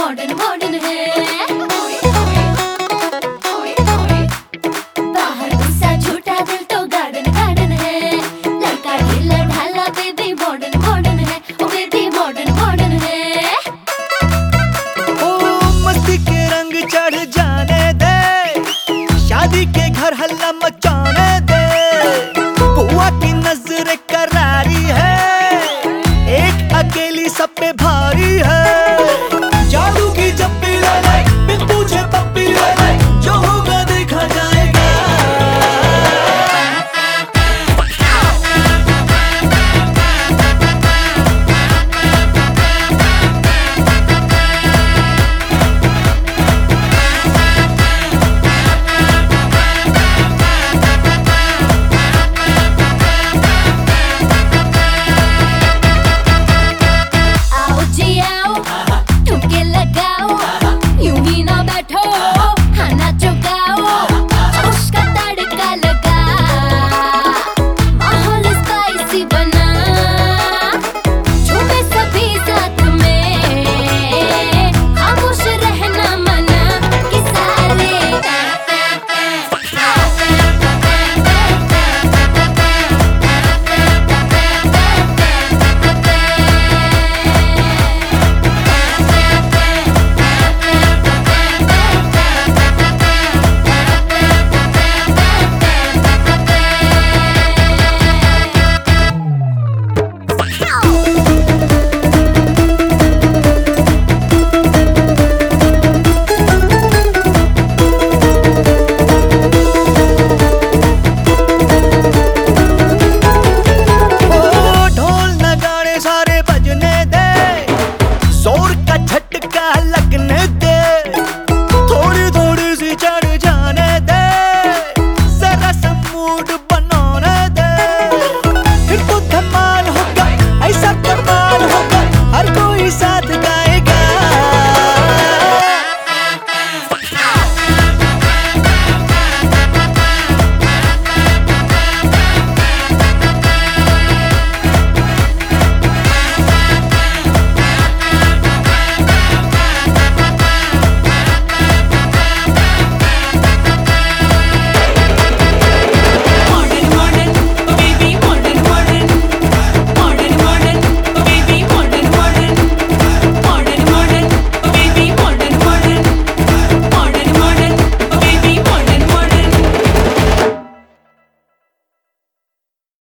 Modern modern है। बाहर गुस्सा झूठा दिल तो गार्डन गार्डन है। लड़का ढीला ढाला बेबी मॉडर्न मॉडर्न है। ओ बेबी मॉडर्न मॉडर्न है। ओ मस्ती के रंग चढ़ जाने दे, शादी के घर हल्ला मचाने दे। बुआ की नजर करारी है, एक अकेली सब पे भारी